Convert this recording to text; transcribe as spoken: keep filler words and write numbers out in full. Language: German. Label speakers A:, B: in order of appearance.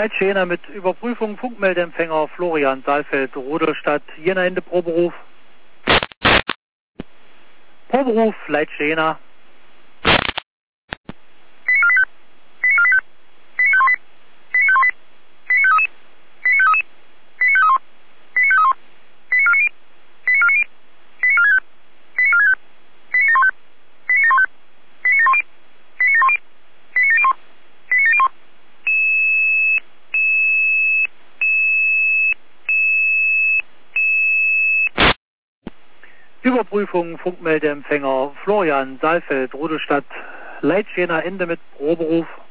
A: Leitjena mit Überprüfung, Funkmeldeempfänger Florian Saalfeld, Rudolstadt, Jena Ende Proberuf. Proberuf, Leitjena. Überprüfung, Funkmeldeempfänger Florian Saalfeld, Rudolstadt, Leitjena Ende mit Proberuf.